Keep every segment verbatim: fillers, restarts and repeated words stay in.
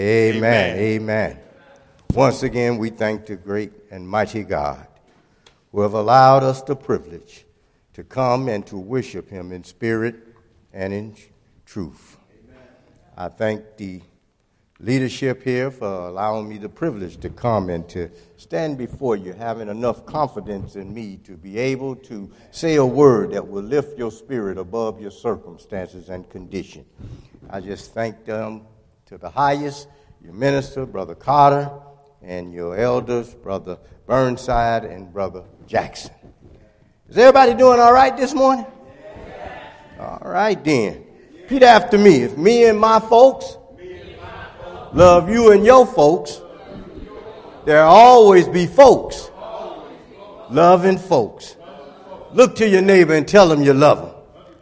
Amen. Amen. Once again, we thank the great and mighty God who have allowed us the privilege to come and to worship him in spirit and in truth. Amen. I thank the leadership here for allowing me the privilege to come and to stand before you, having enough confidence in me to be able to say a word that will lift your spirit above your circumstances and condition. I just thank them to the highest, your minister, Brother Carter, and your elders, Brother Burnside and Brother Jackson. Is everybody doing all right this morning? All right then. Repeat after me. If me and my folks love you and your folks, there'll always be folks loving folks. Look to your neighbor and tell them you love them.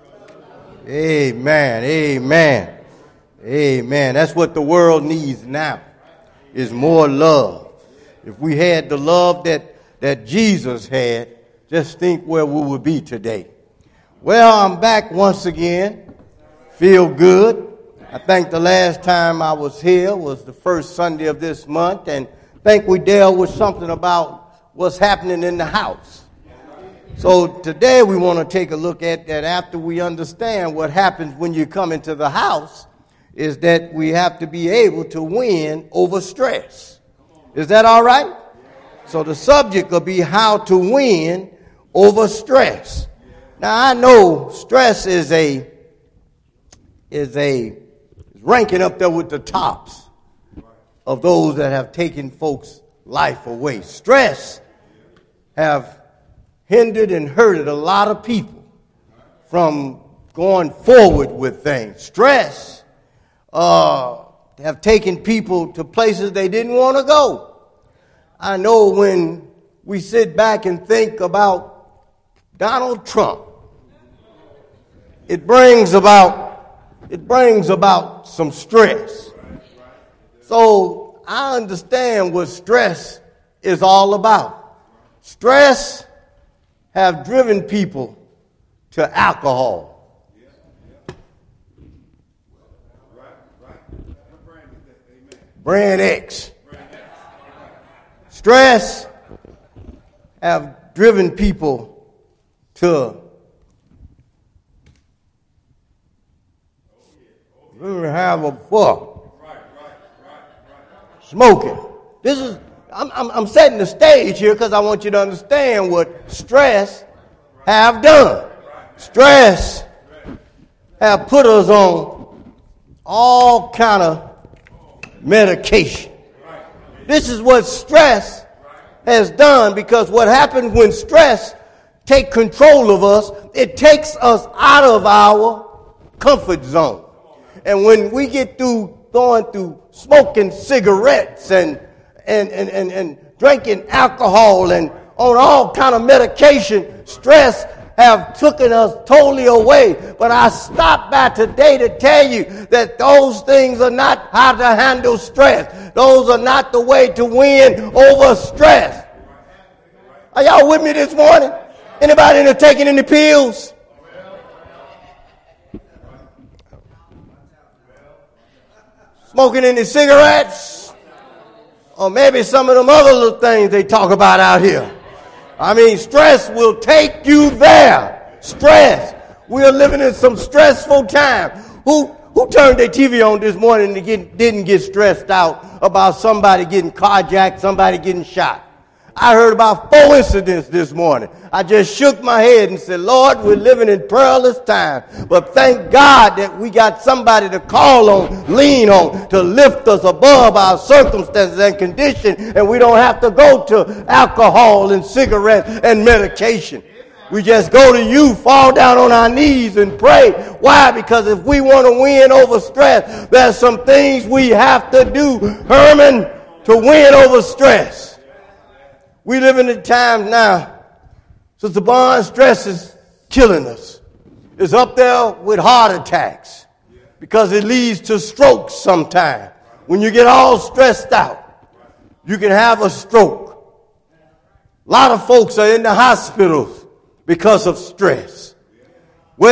Amen. Amen. Amen. That's what the world needs now, is more love. If we had the love that, that Jesus had, just think where we would be today. Well, I'm back once again. Feel good. I think the last time I was here was the first Sunday of this month, and I think we dealt with something about what's happening in the house. So today we want to take a look at that after we understand what happens when you come into the house, is that we have to be able to win over stress. Is that all right? So the subject will be how to win over stress. Now I know stress is a is a ranking up there with the tops of those that have taken folks' life away. Stress have hindered and hurted a lot of people from going forward with things. Stress uh, have taken people to places they didn't want to go. I know when we sit back and think about Donald Trump, it brings about It brings about some stress. So I understand what stress is all about. Stress have driven people to alcohol. Brand X. Stress have driven people to have a fuck. Smoking. This is I'm, I'm I'm setting the stage here because I want you to understand what stress have done. Stress have put us on all kind of medication. This is what stress has done, because what happens when stress take control of us, it takes us out of our comfort zone. And when we get through going through smoking cigarettes and and, and, and, and drinking alcohol and on all kind of medication, stress have taken us totally away. But I stopped by today to tell you that those things are not how to handle stress. Those are not the way to win over stress. Are y'all with me this morning? Anybody in there taking any pills? Smoking any cigarettes? Or maybe some of them other little things they talk about out here. I mean, stress will take you there. Stress. We are living in some stressful time. Who who turned their T V on this morning and get, didn't get stressed out about somebody getting carjacked, somebody getting shot? I heard about four incidents this morning. I just shook my head and said, Lord, we're living in perilous times. But thank God that we got somebody to call on, lean on, to lift us above our circumstances and condition. And we don't have to go to alcohol and cigarettes and medication. We just go to you, fall down on our knees and pray. Why? Because if we want to win over stress, there's some things we have to do, Herman, to win over stress. We live in a time now, Sister Barnes, stress is killing us. It's up there with heart attacks because it leads to strokes sometimes. When you get all stressed out, you can have a stroke. A lot of folks are in the hospitals because of stress.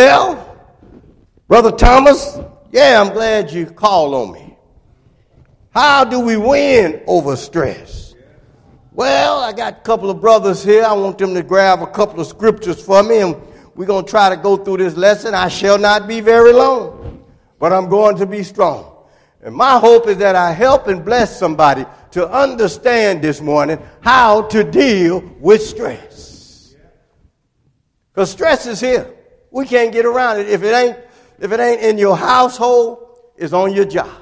Well, Brother Thomas, yeah, I'm glad you called on me. How do we win over stress? Well, I got a couple of brothers here. I want them to grab a couple of scriptures for me, and we're going to try to go through this lesson. I shall not be very long, but I'm going to be strong. And my hope is that I help and bless somebody to understand this morning how to deal with stress. Because stress is here. We can't get around it. If it ain't, if it ain't in your household, it's on your job.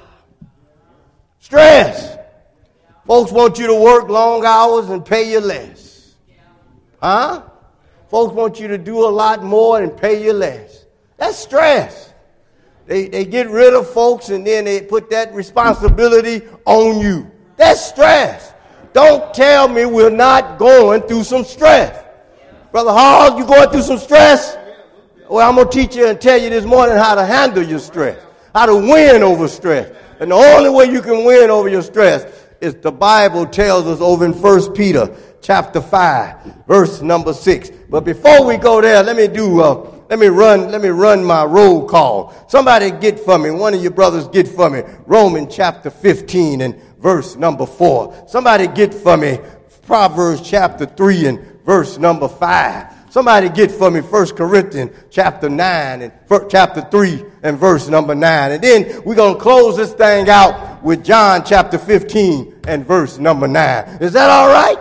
Stress. Folks want you to work long hours and pay you less. Huh? Folks want you to do a lot more and pay you less. That's stress. They, they get rid of folks and then they put that responsibility on you. That's stress. Don't tell me we're not going through some stress. Brother Hall, you going through some stress? Well, I'm going to teach you and tell you this morning how to handle your stress, how to win over stress. And the only way you can win over your stress is the Bible tells us over in First Peter chapter five, verse number six. But before we go there, let me do uh, Let me run, let me run my roll call. Somebody get for me, one of your brothers get for me, Romans chapter fifteen and verse number four. Somebody get for me, Proverbs chapter three and verse number five. Somebody get for me, First Corinthians chapter nine and chapter three and verse number nine. And then we're going to close this thing out with John chapter fifteen and verse number nine. Is that all right?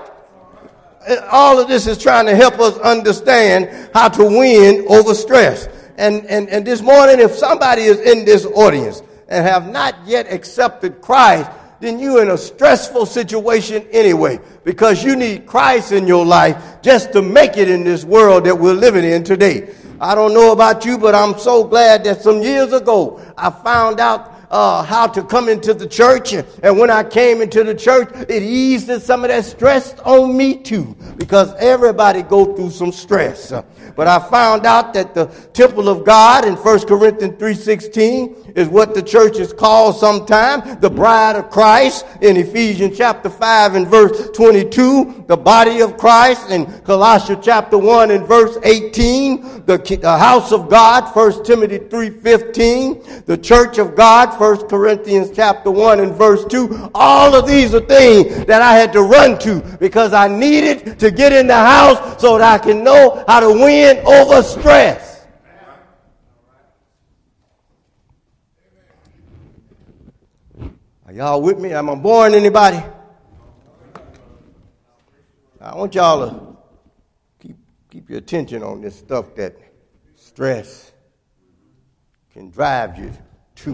All of this is trying to help us understand how to win over stress. And, and, and this morning, if somebody is in this audience and have not yet accepted Christ, then you're in a stressful situation anyway, because you need Christ in your life just to make it in this world that we're living in today. I don't know about you, but I'm so glad that some years ago I found out Uh, how to come into the church. And when I came into the church, it eased some of that stress on me too, because everybody go through some stress. Uh, but I found out that the temple of God in First Corinthians three sixteen is what the church is called sometimes, the bride of Christ in Ephesians chapter five and verse twenty-two, the body of Christ in Colossians chapter one and verse eighteen, the, the house of God, First Timothy three fifteen, the church of God, First Corinthians chapter one and verse two. All of these are things that I had to run to because I needed to get in the house so that I can know how to win over stress. Are y'all with me? Am I boring anybody? I want y'all to keep, keep your attention on this stuff that stress can drive you to.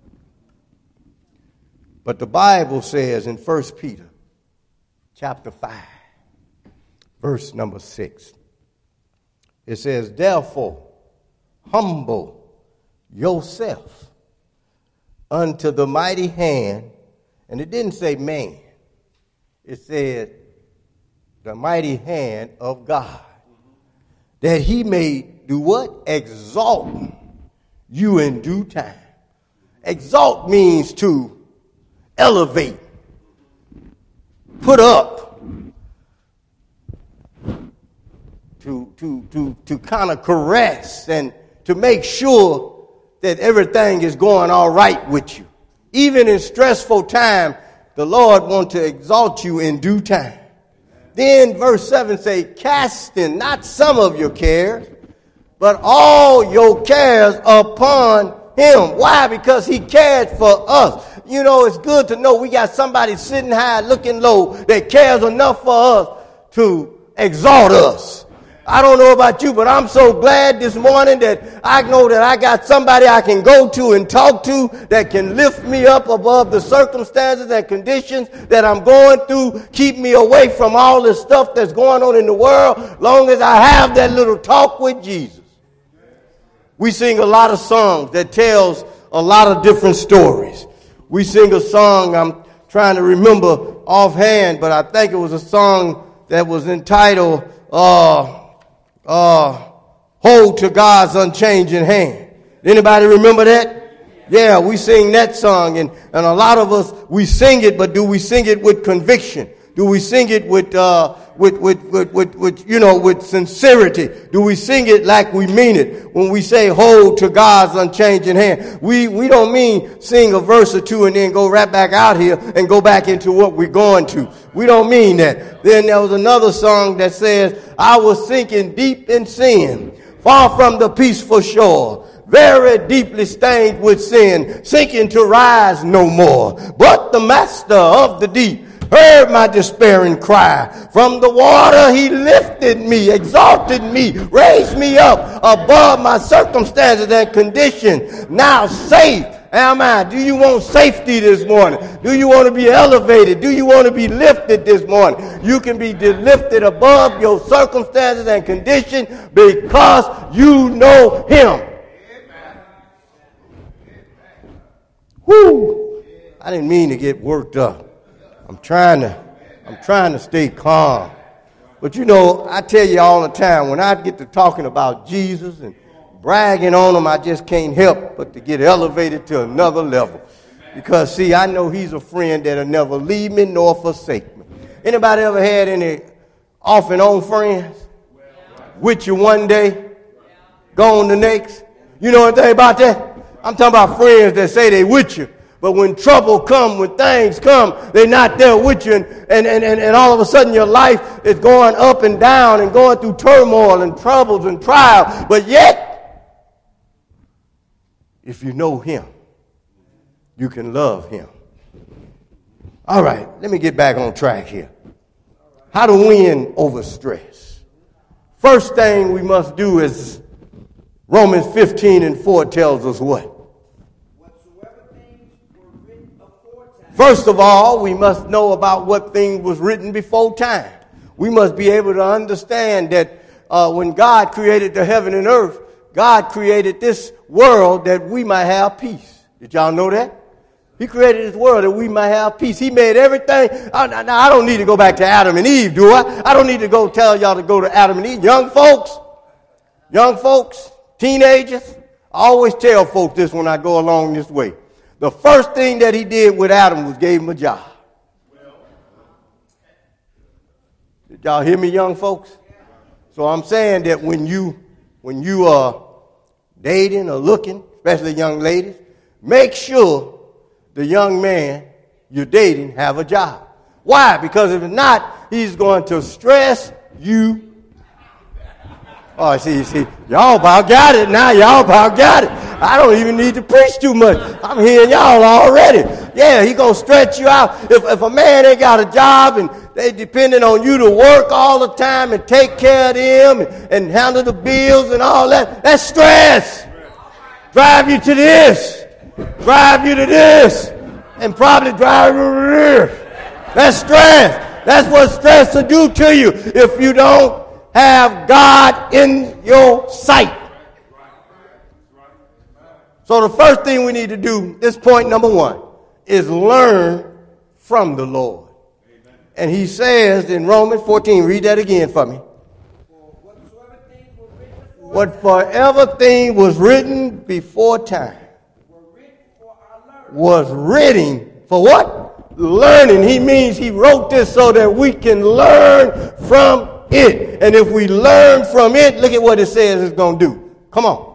But the Bible says in First Peter chapter five, verse number six, it says, therefore, humble yourself unto the mighty hand. And it didn't say man. It said the mighty hand of God, that he may do what? Exalt you in due time. Exalt means to elevate, put up, to to to to kind of caress and to make sure that everything is going all right with you. Even in stressful time, the Lord wants to exalt you in due time. Then verse seven say, casting not some of your cares, but all your cares upon him. Why? Because he cared for us. You know, it's good to know we got somebody sitting high, looking low, that cares enough for us to exalt us. I don't know about you, but I'm so glad this morning that I know that I got somebody I can go to and talk to that can lift me up above the circumstances and conditions that I'm going through, keep me away from all this stuff that's going on in the world, long as I have that little talk with Jesus. We sing a lot of songs that tells a lot of different stories. We sing a song, I'm trying to remember offhand, but I think it was a song that was entitled, uh, uh, Hold to God's Unchanging Hand. Anybody remember that? Yeah, we sing that song, and, and a lot of us, we sing it, but do we sing it with conviction? Do we sing it with, uh, with, with, with, with, with, you know, with sincerity? Do we sing it like we mean it? When we say hold to God's unchanging hand, we, we don't mean sing a verse or two and then go right back out here and go back into what we're going to. We don't mean that. Then there was another song that says, I was sinking deep in sin, far from the peaceful shore, very deeply stained with sin, sinking to rise no more. But the master of the deep heard my despairing cry. From the water he lifted me, exalted me, raised me up above my circumstances and condition. Now safe am I. Do you want safety this morning? Do you want to be elevated? Do you want to be lifted this morning? You can be lifted above your circumstances and condition because you know him. Whoo! I didn't mean to get worked up. I'm trying to, I'm trying to stay calm. But you know, I tell you all the time, when I get to talking about Jesus and bragging on him, I just can't help but to get elevated to another level. Because see, I know he's a friend that'll never leave me nor forsake me. Anybody ever had any off and on friends? With you one day, gone the next? You know anything about that? I'm talking about friends that say they with you. But when trouble come, when things come, they're not there with you. And, and, and, and all of a sudden your life is going up and down and going through turmoil and troubles and trials. But yet, if you know him, you can love him. All right, let me get back on track here. How to win over stress. First thing we must do is Romans fifteen and four tells us what? First of all, we must know about what thing was written before time. We must be able to understand that uh, when God created the heaven and earth, God created this world that we might have peace. Did y'all know that? He created this world that we might have peace. He made everything. I, now, I don't need to go back to Adam and Eve, do I? I don't need to go tell y'all to go to Adam and Eve. Young folks, young folks, teenagers, I always tell folks this when I go along this way. The first thing that he did with Adam was gave him a job. Did y'all hear me, young folks? So I'm saying that when you when you are dating or looking, especially young ladies, make sure the young man you're dating have a job. Why? Because if not, he's going to stress you. Oh, see, see, y'all about got it now. Y'all about got it. I don't even need to preach too much. I'm hearing y'all already. Yeah, he gonna stretch you out. If if a man ain't got a job and they depending on you to work all the time and take care of them and, and handle the bills and all that, that's stress. Drive you to this. Drive you to this. And probably drive you to this. That's stress. That's what stress will do to you if you don't have God in your sight. So the first thing we need to do, this point number one, is learn from the Lord. Amen. And he says in Romans fourteen, read that again for me. What forever thing was written before time was written for what? Learning. He means he wrote this so that we can learn from it. And if we learn from it, look at what it says it's going to do. Come on.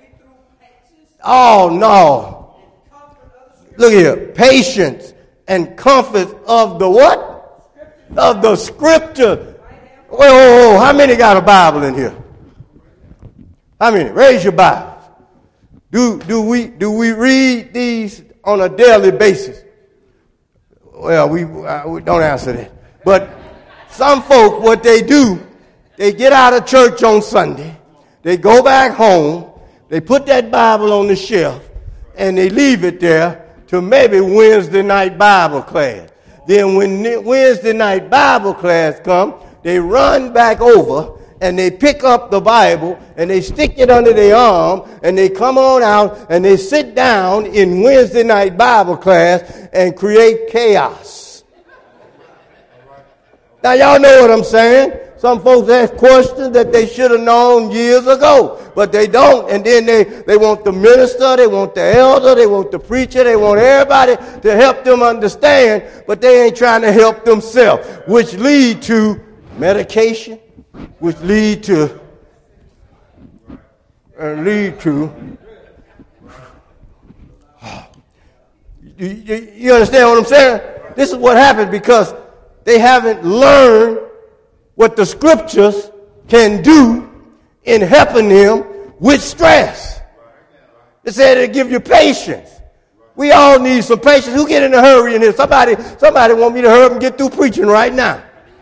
Oh, no. Look here. Patience and comfort of the what? Of the scripture. Whoa, whoa, whoa. How many got a Bible in here? How many? Raise your Bibles. Do, do, we, do we read these on a daily basis? Well, we, uh, we don't answer that. But some folk, what they do, they get out of church on Sunday. They go back home. They put that Bible on the shelf, and they leave it there till maybe Wednesday night Bible class. Then when Wednesday night Bible class comes, they run back over, and they pick up the Bible, and they stick it under their arm, and they come on out, and they sit down in Wednesday night Bible class and create chaos. Now, y'all know what I'm saying. Some folks ask questions that they should have known years ago, but they don't. And then they, they want the minister, they want the elder, they want the preacher, they want everybody to help them understand, but they ain't trying to help themselves, which lead to medication, which lead to, uh, lead to, you, you, you understand what I'm saying? This is what happens because they haven't learned what the scriptures can do in helping them with stress. It said it give you patience. We all need some patience. Who get in a hurry in here? Somebody, somebody want me to hurry up and get through preaching right now.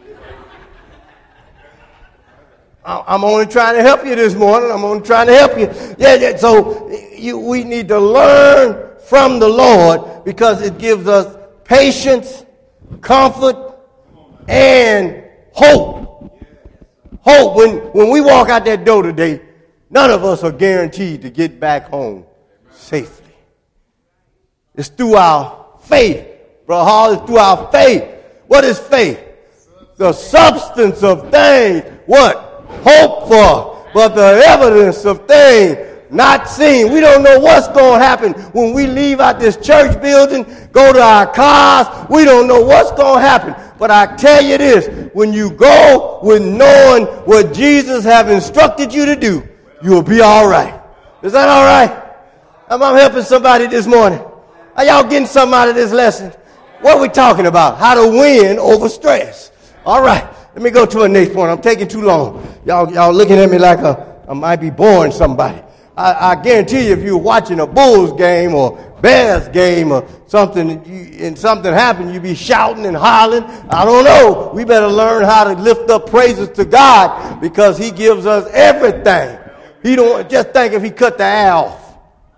I'm only trying to help you this morning. I'm only trying to help you. Yeah, yeah. So you, we need to learn from the Lord because it gives us patience, comfort, and hope. Hope. When, when we walk out that door today, none of us are guaranteed to get back home safely. It's through our faith. Brother Hall, it's through our faith. What is faith? The substance of things. What? Hope for. But the evidence of things not seen. We don't know what's going to happen when we leave out this church building, go to our cars. We don't know what's going to happen. But I tell you this, when you go with knowing what Jesus have instructed you to do, you'll be all right. Is that all right? I'm, I'm helping somebody this morning. Are y'all getting something out of this lesson? What are we talking about? How to win over stress. All right. Let me go to a next point. I'm taking too long. Y'all, y'all looking at me like a, I might be boring somebody. I, I guarantee you if you're watching a Bulls game or Bears game or something and something happened, you'd be shouting and hollering. I don't know. We better learn how to lift up praises to God because he gives us everything. He don't just think if he cut the eye off.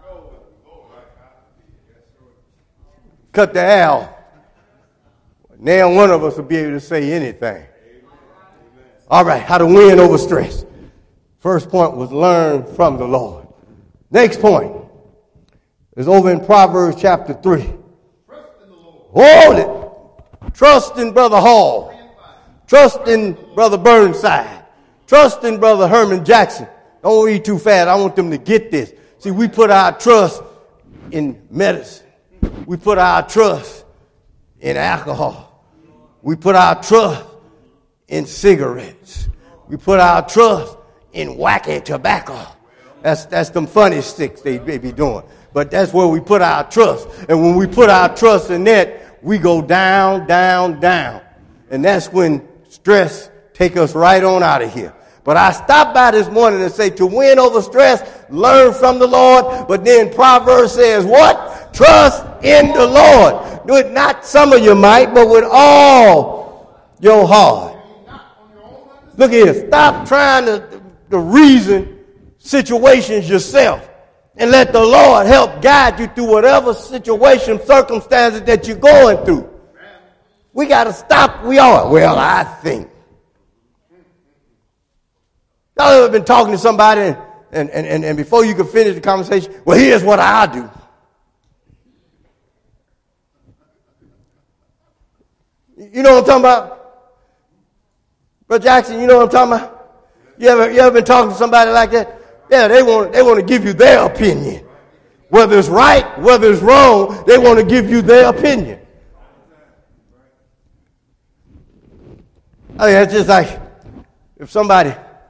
Cut the eye off. Now one of us will be able to say anything. All right, how to win over stress. First point was learn from the Lord. Next point is over in Proverbs chapter three. Trust in the Lord. Hold it. Trust in Brother Hall. Trust in Brother Burnside. Trust in Brother Herman Jackson. Don't read too fast. I want them to get this. See, we put our trust in medicine. We put our trust in alcohol. We put our trust in cigarettes. We put our trust in wacky tobacco. That's that's them funny sticks they may be doing. But that's where we put our trust. And when we put our trust in that, we go down, down, down. And that's when stress take us right on out of here. But I stopped by this morning and say to win over stress, learn from the Lord. But then Proverbs says what? Trust in the Lord. Do it not some of you might, but with all your heart. Look here. Stop trying to, to reason situations yourself and let the Lord help guide you through whatever situation, circumstances that you're going through. We got to stop. We are. Well, I think. Y'all ever been talking to somebody and, and, and, and before you can finish the conversation, well, here's what I do. You know what I'm talking about? Brother Jackson, you know what I'm talking about? You ever, you ever been talking to somebody like that? Yeah, they want, they want to give you their opinion. Whether it's right, whether it's wrong, they want to give you their opinion. I mean, it's just like if somebody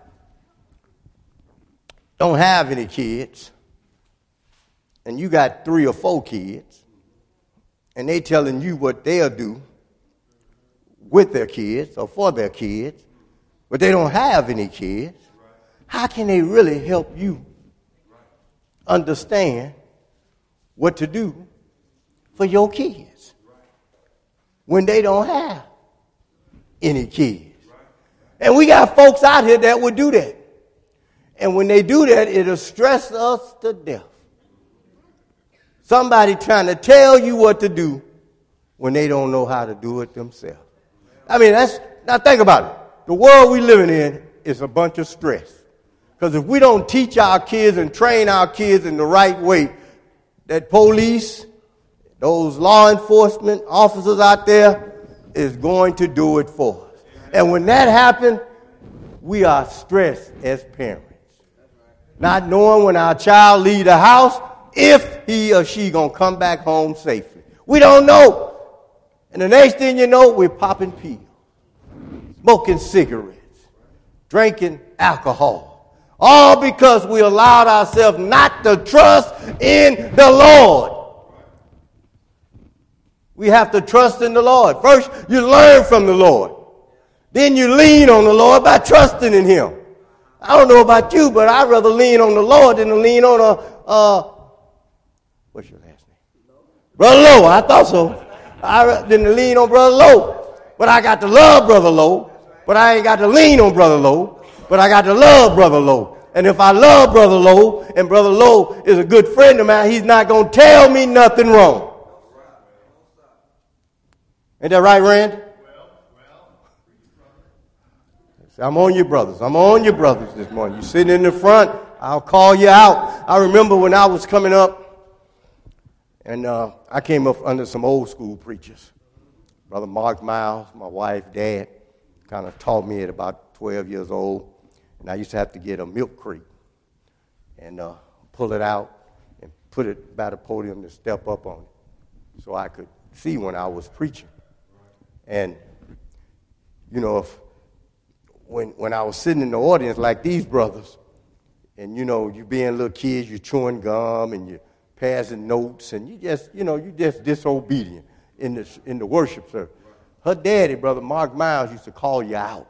don't have any kids and you got three or four kids and they telling you what they'll do with their kids or for their kids, but they don't have any kids, how can they really help you understand what to do for your kids when they don't have any kids? And we got folks out here that would do that. And when they do that, it'll stress us to death. Somebody trying to tell you what to do when they don't know how to do it themselves. I mean, that's, now think about it. The world we living in is a bunch of stress. Because if we don't teach our kids and train our kids in the right way, that police, those law enforcement officers out there is going to do it for us. And when that happens, we are stressed as parents. Not knowing when our child leave the house, if he or she going to come back home safely. We don't know. And the next thing you know, we're popping pills, smoking cigarettes, drinking alcohol. All because we allowed ourselves not to trust in the Lord. We have to trust in the Lord. First, you learn from the Lord. Then you lean on the Lord by trusting in him. I don't know about you, but I'd rather lean on the Lord than to lean on a, uh, what's your last name? Brother Lowe. I thought so. I didn't lean on Brother Lowe. But I got to love Brother Lowe. But I ain't got to lean on Brother Lowe. But I got to love Brother Lowe. And if I love Brother Lowe, and Brother Lowe is a good friend of mine, he's not going to tell me nothing wrong. Ain't that right, Randy? I'm on you, brothers. I'm on you, brothers, this morning. You're sitting in the front. I'll call you out. I remember when I was coming up, and uh, I came up under some old school preachers. Brother Mark Miles, my wife, Dad, kind of taught me at about twelve years old. And I used to have to get a milk crate and uh, pull it out and put it by the podium to step up on it so I could see when I was preaching. And, you know, if when when I was sitting in the audience like these brothers, and, you know, you being little kids, you're chewing gum and you're passing notes, and you just, you know, you just disobedient in the, in the worship service. Her daddy, Brother Mark Miles, used to call you out.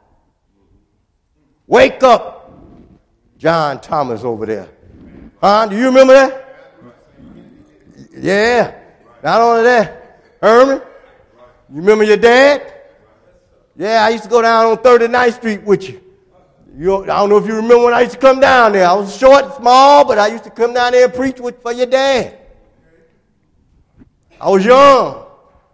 Wake up, John Thomas over there. Huh? Do you remember that? Yeah. Not only that, Herman, you remember your dad? Yeah, I used to go down on thirty-ninth Street with you. you. I don't know if you remember when I used to come down there. I was short, small, but I used to come down there and preach with, for your dad. I was young.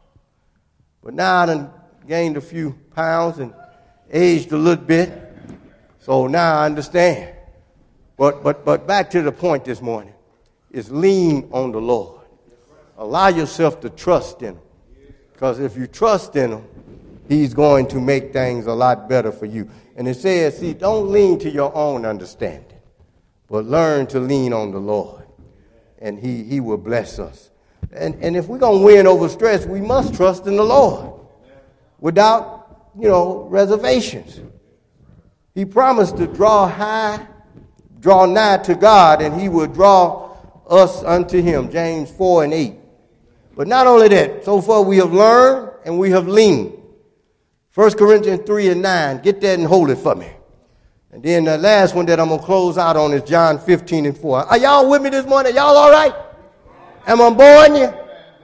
But now I done gained a few pounds and aged a little bit. So now I understand. But but but back to the point this morning is lean on the Lord. Allow yourself to trust in him. Because if you trust in him, he's going to make things a lot better for you. And it says, see, don't lean to your own understanding, but learn to lean on the Lord. And he, he will bless us. And, and if we're going to win over stress, we must trust in the Lord without, you know, reservations. He promised to draw high, draw nigh to God, and he will draw us unto him. James four and eight. But not only that, so far we have learned and we have leaned. First Corinthians three and nine. Get that and hold it for me. And then the last one that I'm going to close out on is John fifteen and four. Are y'all with me this morning? Y'all all right? Am I boring you?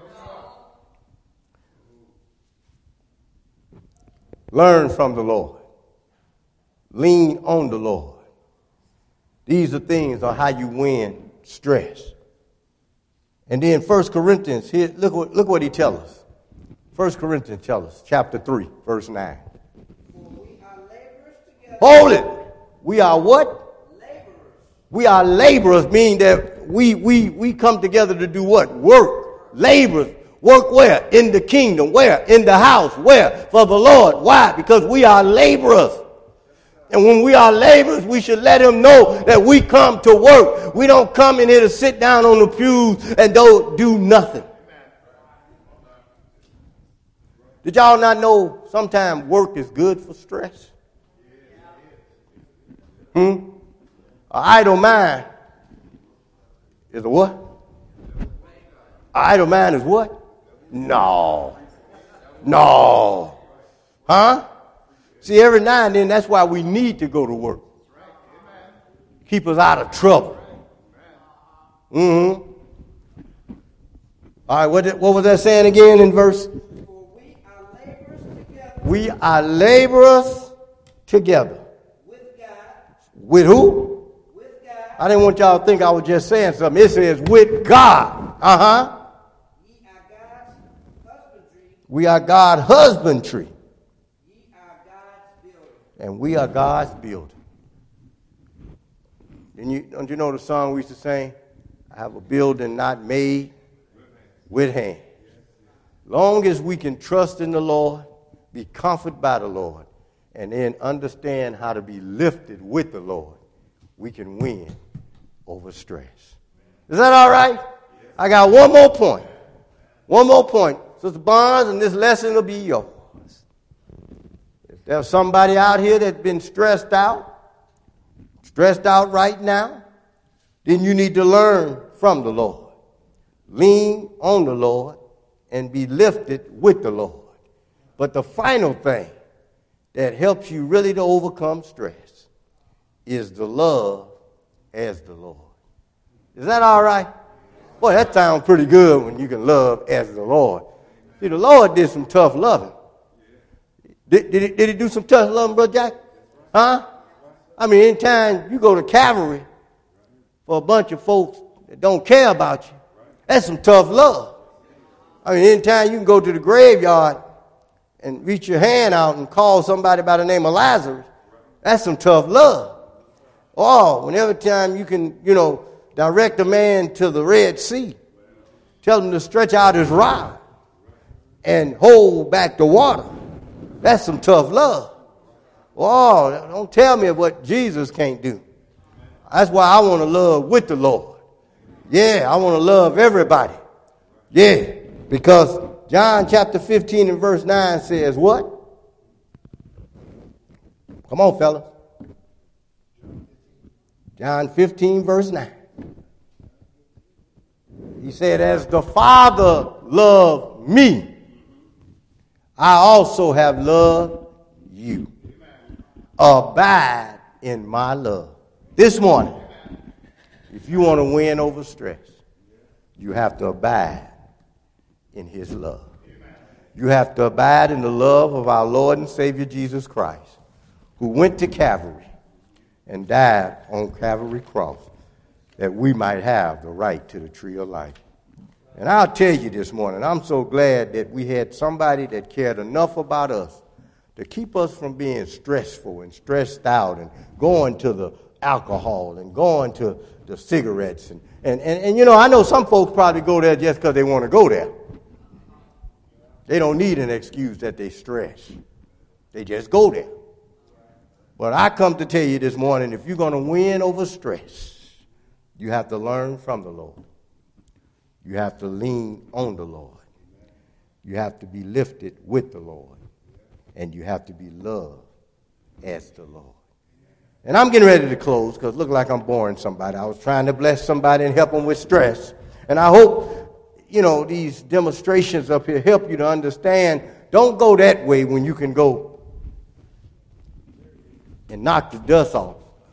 Learn from the Lord. Lean on the Lord. These are things on how you win stress. And then First Corinthians, here, look what, look what he tells us. First Corinthians tells us, chapter three, verse nine. We are laborers together. Hold it. We are what? Laborers. We are laborers, meaning that we, we, we come together to do what? Work. Laborers. Work where? In the kingdom. Where? In the house. Where? For the Lord. Why? Because we are laborers. And when we are laborers, we should let him know that we come to work. We don't come in here to sit down on the pews and don't do nothing. Did y'all not know sometimes work is good for stress? Hmm? An idle mind is a what? An idle mind is what? No. No. Huh? See, every now and then, that's why we need to go to work. Keep us out of trouble. Mm-hmm. All right, what, did, what was that saying again in verse? We are laborers together. We are laborers together. With God. With who? With God. I didn't want y'all to think I was just saying something. It says with God. Uh-huh. We are God's husbandry. We are God's husbandry. And we are God's building. And you, don't you know the song we used to sing? I have a building not made with hands. Long as we can trust in the Lord, be comforted by the Lord, and then understand how to be lifted with the Lord, we can win over stress. Is that all right? I got one more point. One more point. Sister Barnes, and this lesson will be yours. If there's somebody out here that's been stressed out, stressed out right now, then you need to learn from the Lord. Lean on the Lord and be lifted with the Lord. But the final thing that helps you really to overcome stress is the love as the Lord. Is that all right? Boy, that sounds pretty good when you can love as the Lord. See, the Lord did some tough loving. Did, did, he, did he do some tough loving, Brother Jack? Huh? I mean, anytime you go to Calvary for a bunch of folks that don't care about you, that's some tough love. I mean, anytime you can go to the graveyard and reach your hand out and call somebody by the name of Lazarus, that's some tough love. Oh, whenever time you can, you know, direct a man to the Red Sea, tell him to stretch out his rod and hold back the water, that's some tough love. Oh, don't tell me what Jesus can't do. That's why I want to love with the Lord. Yeah, I want to love everybody. Yeah, because John chapter fifteen and verse nine says what? Come on, fellas. John fifteen verse nine. He said, as the Father loved me, I also have loved you. Abide in my love. This morning, if you want to win over stress, you have to abide in his love. You have to abide in the love of our Lord and Savior Jesus Christ, who went to Calvary and died on Calvary cross that we might have the right to the tree of life. And I'll tell you this morning, I'm so glad that we had somebody that cared enough about us to keep us from being stressful and stressed out and going to the alcohol and going to the cigarettes. And, and, and, and you know, I know some folks probably go there just because they want to go there. They don't need an excuse that they stress. They just go there. But I come to tell you this morning, if you're going to win over stress, you have to learn from the Lord. You have to lean on the Lord. You have to be lifted with the Lord. And you have to be loved as the Lord. And I'm getting ready to close because it looks like I'm boring somebody. I was trying to bless somebody and help them with stress. And I hope, you know, these demonstrations up here help you to understand. Don't go that way when you can go and knock the dust off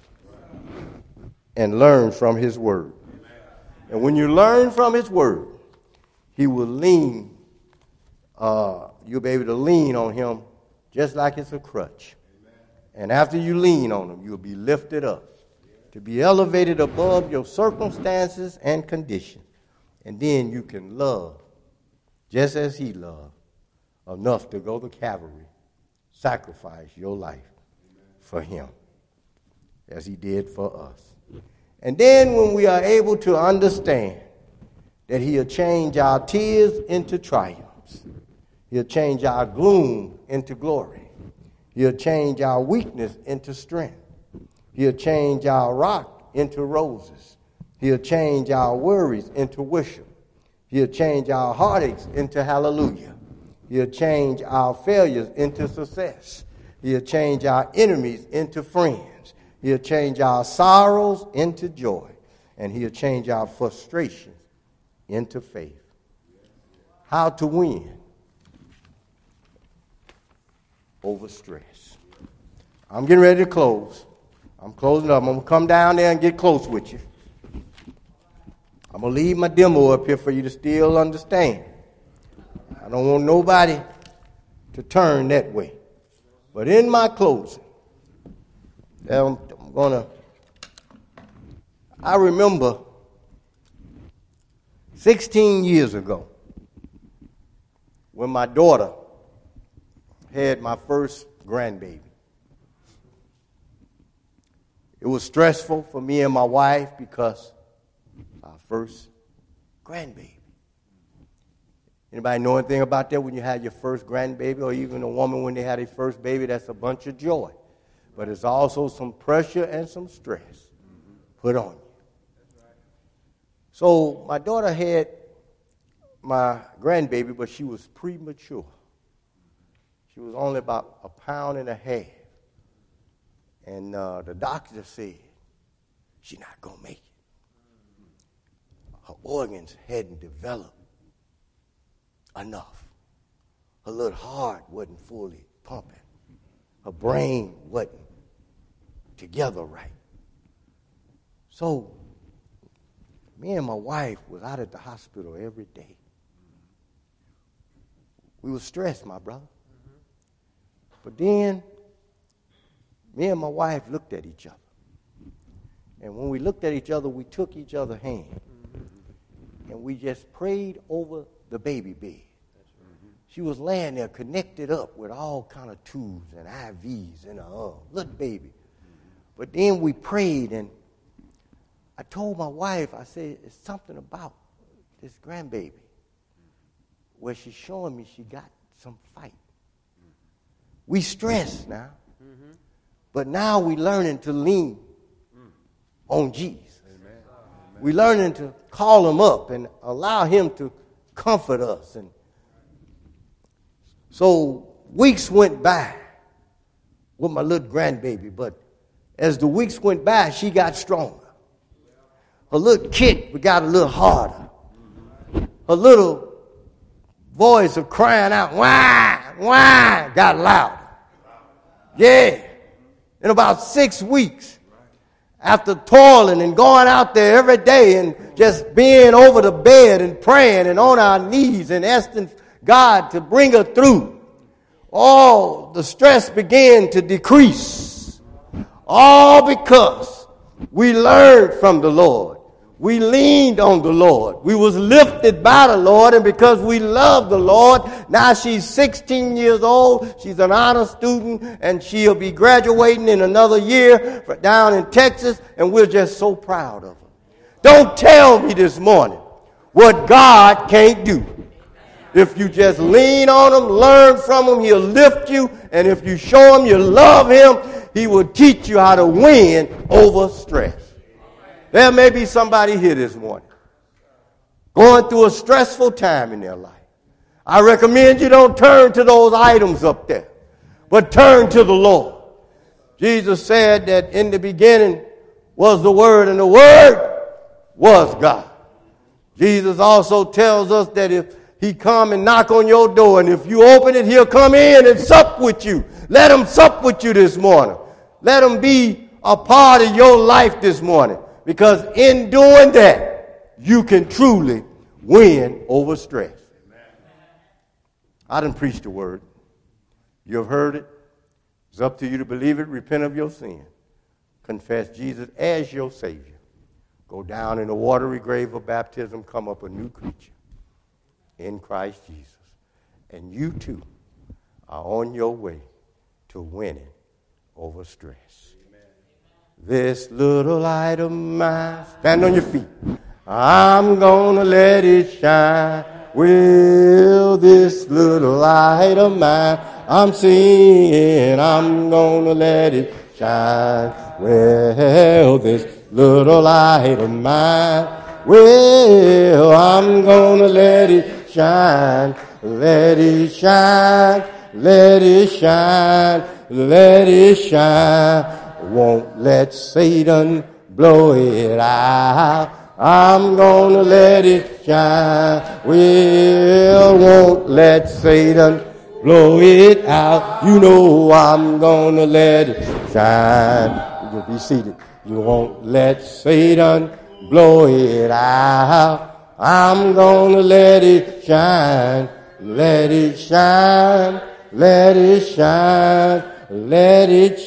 and learn from his word. And when you learn from his word, he will lean, uh, you'll be able to lean on him just like it's a crutch. And after you lean on him, you'll be lifted up to be elevated above your circumstances and conditions. And then you can love just as he loved, enough to go to Calvary, sacrifice your life for him as he did for us. And then when we are able to understand that he'll change our tears into triumphs, he'll change our gloom into glory, he'll change our weakness into strength, he'll change our rock into roses, he'll change our worries into worship, he'll change our heartaches into hallelujah, he'll change our failures into success, he'll change our enemies into friends, he'll change our sorrows into joy, and he'll change our frustrations into faith. How to win over stress. I'm getting ready to close. I'm closing up. I'm going to come down there and get close with you. I'm going to leave my demo up here for you to still understand. I don't want nobody to turn that way. But in my closing, I'm going to, I remember sixteen years ago when my daughter had my first grandbaby. It was stressful for me and my wife because our first grandbaby. Anybody know anything about that when you had your first grandbaby, or even a woman when they had a first baby? That's a bunch of joy. But it's also some pressure and some stress mm-hmm. put on you. So my daughter had my grandbaby, but she was premature. She was only about a pound and a half. And uh, the doctor said, she's not going to make it. Her organs hadn't developed enough. Her little heart wasn't fully pumping. Her brain wasn't together right. So me and my wife was out at the hospital every day. We were stressed, my brother. But then me and my wife looked at each other. And when we looked at each other, we took each other's hand. And we just prayed over the baby bed. She was laying there connected up with all kind of tubes and I Vs in her arm, little baby. But then we prayed, and I told my wife, I said, it's something about this grandbaby where she's showing me she got some fight. We stressed now, mm-hmm. but now we learning to lean mm. on Jesus. Amen. We learning to call him up and allow him to comfort us. And so weeks went by with my little grandbaby, but as the weeks went by, she got stronger. Her little kick got a little harder. Her little voice of crying out, whine, whine, got louder. Yeah. In about six weeks, after toiling and going out there every day and just being over the bed and praying and on our knees and asking God to bring her through, all the stress began to decrease. All because we learned from the Lord. We leaned on the Lord. We was lifted by the Lord, and because we love the Lord, now she's sixteen years old. She's an honor student, and she'll be graduating in another year for down in Texas, and we're just so proud of her. Don't tell me this morning what God can't do. If you just lean on him, learn from him, he'll lift you, and if you show him you love him, he will teach you how to win over stress. There may be somebody here this morning going through a stressful time in their life. I recommend you don't turn to those items up there, but turn to the Lord. Jesus said that in the beginning was the Word, and the Word was God. Jesus also tells us that if he come and knock on your door, and if you open it, he'll come in and sup with you. Let him sup with you this morning. Let him be a part of your life this morning. Because in doing that, you can truly win over stress. Amen. I done preached the word. You have heard it. It's up to you to believe it, repent of your sin, confess Jesus as your Savior, go down in the watery grave of baptism, come up a new creature in Christ Jesus. And you too are on your way to winning over stress. This little light of mine, stand on your feet. I'm gonna let it shine. Will this little light of mine, I'm singing, I'm gonna let it shine. Well, this little light of mine, well, I'm gonna let it shine. Let it shine, let it shine, let it shine. Won't let Satan blow it out. I'm gonna let it shine. Well, won't let Satan blow it out. You know I'm gonna let it shine. You'll be seated. You won't let Satan blow it out. I'm gonna let it shine. Let it shine. Let it shine. Let it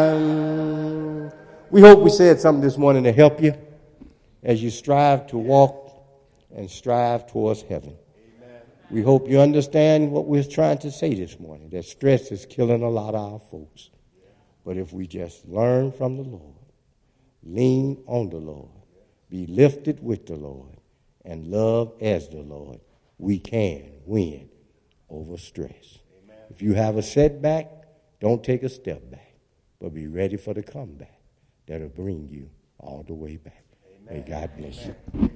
shine. We hope we said something this morning to help you as you strive to walk and strive towards heaven. Amen. We hope you understand what we're trying to say this morning, that stress is killing a lot of our folks. But if we just learn from the Lord, lean on the Lord, be lifted with the Lord, and love as the Lord, we can win over stress. Amen. If you have a setback, don't take a step back, but be ready for the comeback that'll bring you all the way back. Amen. May God bless you.